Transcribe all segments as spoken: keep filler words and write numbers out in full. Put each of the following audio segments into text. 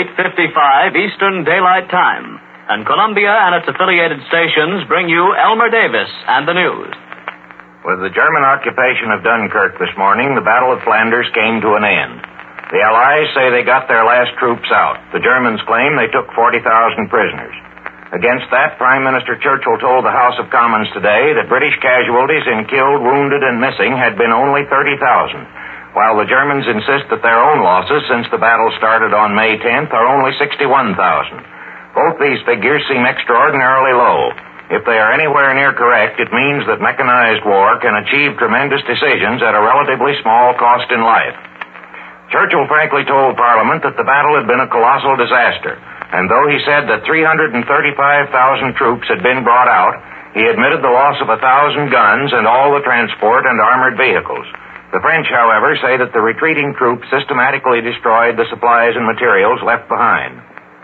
eight fifty-five Eastern Daylight Time. And Columbia and its affiliated stations bring you Elmer Davis and the news. With the German occupation of Dunkirk this morning, the Battle of Flanders came to an end. The Allies say they got their last troops out. The Germans claim they took forty thousand prisoners. Against that, Prime Minister Churchill told the House of Commons today that British casualties in killed, wounded, and missing had been only thirty thousand, while the Germans insist that their own losses since the battle started on May tenth are only sixty-one thousand. Both these figures seem extraordinarily low. If they are anywhere near correct, it means that mechanized war can achieve tremendous decisions at a relatively small cost in life. Churchill frankly told Parliament that the battle had been a colossal disaster, and though he said that three hundred thirty-five thousand troops had been brought out, he admitted the loss of one thousand guns and all the transport and armored vehicles. The French, however, say that the retreating troops systematically destroyed the supplies and materials left behind.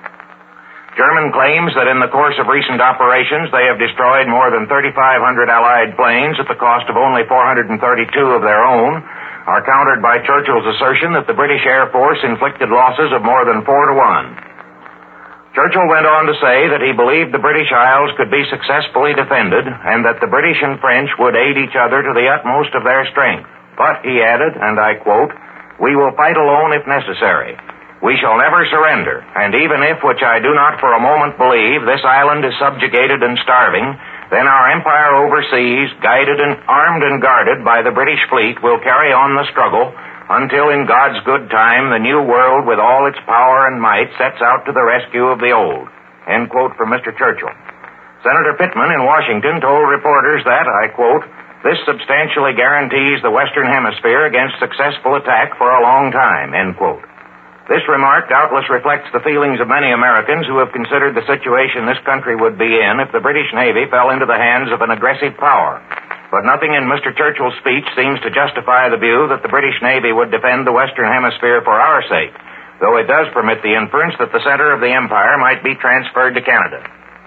German claims that in the course of recent operations they have destroyed more than thirty-five hundred Allied planes at the cost of only four hundred thirty-two of their own, are countered by Churchill's assertion that the British Air Force inflicted losses of more than four to one. Churchill went on to say that he believed the British Isles could be successfully defended and that the British and French would aid each other to the utmost of their strength. But, he added, and I quote, "We will fight alone if necessary. We shall never surrender, and even if, which I do not for a moment believe, this island is subjugated and starving, then our empire overseas, guided and armed and guarded by the British fleet, will carry on the struggle until in God's good time the new world with all its power and might sets out to the rescue of the old." End quote from Mister Churchill. Senator Pittman in Washington told reporters that, I quote, "This substantially guarantees the Western Hemisphere against successful attack for a long time," end quote. This remark doubtless reflects the feelings of many Americans who have considered the situation this country would be in if the British Navy fell into the hands of an aggressive power. But nothing in Mister Churchill's speech seems to justify the view that the British Navy would defend the Western Hemisphere for our sake, though it does permit the inference that the center of the empire might be transferred to Canada.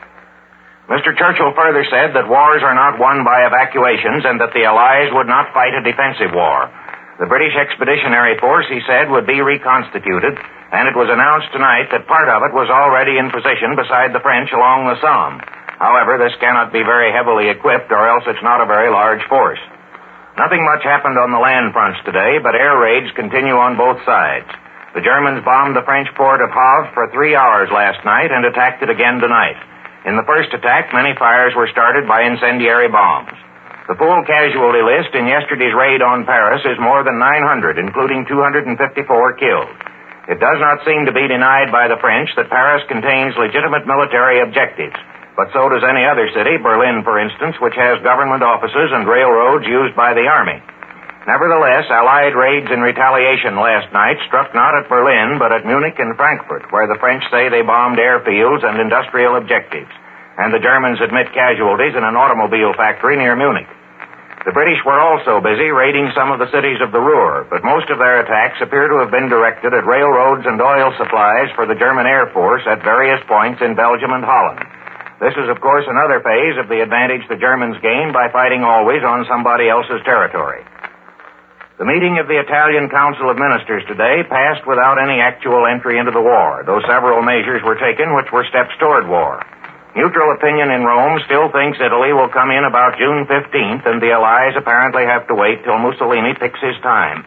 Mister Churchill further said that wars are not won by evacuations and that the Allies would not fight a defensive war. The British Expeditionary Force, he said, would be reconstituted, and it was announced tonight that part of it was already in position beside the French along the Somme. However, this cannot be very heavily equipped, or else it's not a very large force. Nothing much happened on the land fronts today, but air raids continue on both sides. The Germans bombed the French port of Havre for three hours last night and attacked it again tonight. In the first attack, many fires were started by incendiary bombs. The full casualty list in yesterday's raid on Paris is more than nine hundred, including two hundred fifty-four killed. It does not seem to be denied by the French that Paris contains legitimate military objectives, but so does any other city, Berlin, for instance, which has government offices and railroads used by the army. Nevertheless, Allied raids in retaliation last night struck not at Berlin, but at Munich and Frankfurt, where the French say they bombed airfields and industrial objectives, and the Germans admit casualties in an automobile factory near Munich. The British were also busy raiding some of the cities of the Ruhr, but most of their attacks appear to have been directed at railroads and oil supplies for the German Air Force at various points in Belgium and Holland. This is, of course, another phase of the advantage the Germans gain by fighting always on somebody else's territory. The meeting of the Italian Council of Ministers today passed without any actual entry into the war, though several measures were taken which were steps toward war. Neutral opinion in Rome still thinks Italy will come in about June fifteenth, and the Allies apparently have to wait till Mussolini picks his time.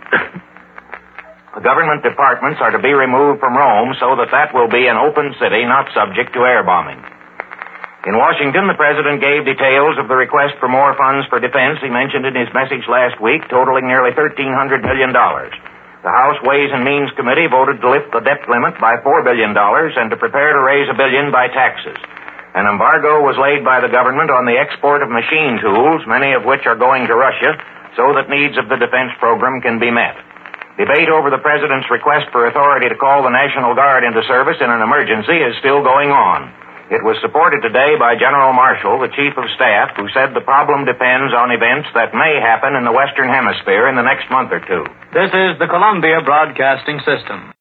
The government departments are to be removed from Rome so that that will be an open city not subject to air bombing. In Washington, the president gave details of the request for more funds for defense he mentioned in his message last week, totaling nearly thirteen hundred million dollars. The House Ways and Means Committee voted to lift the debt limit by four billion dollars and to prepare to raise a billion by taxes. An embargo was laid by the government on the export of machine tools, many of which are going to Russia, so that needs of the defense program can be met. Debate over the president's request for authority to call the National Guard into service in an emergency is still going on. It was supported today by General Marshall, the Chief of Staff, who said the problem depends on events that may happen in the Western Hemisphere in the next month or two. This is the Columbia Broadcasting System.